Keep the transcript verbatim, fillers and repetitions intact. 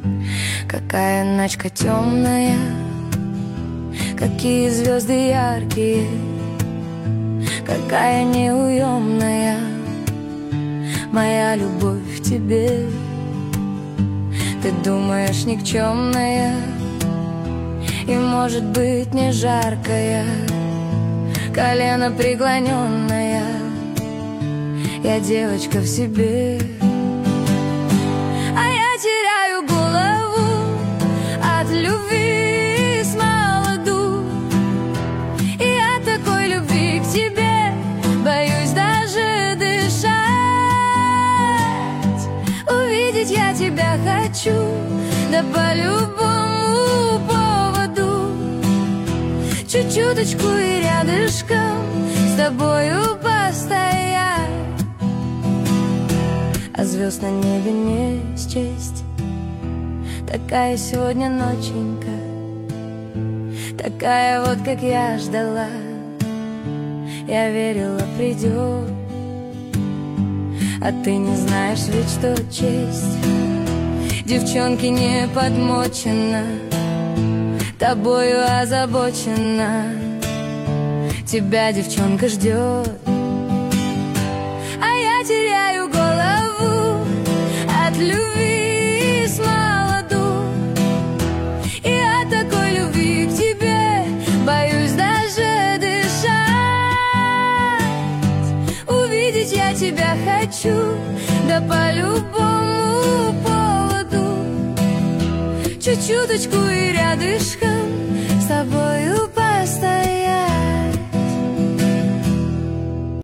Какая ночка темная, какие звезды яркие, какая неуемная моя любовь к тебе. Ты думаешь, никчемная и, может быть, не жаркая, колено преклоненная, я девочка в себе. А я теряю голову от любви с молоду, и от такой любви к тебе боюсь даже дышать. Увидеть я тебя хочу, да по любому поводу, чуть-чуточку и рядышком с тобою постоять. А звезд на небе не счесть, такая сегодня ноченька, такая вот, как я ждала. Я верила, придет, а ты не знаешь ведь, что честь девчонки не подмочена, тобою озабочена. Тебя девчонка ждет, а я теряю голову от любви с молоду, и от такой любви к тебе боюсь даже дышать. Увидеть я тебя хочу, да по любому поводу, чуть-чуточку и рядышком с тобою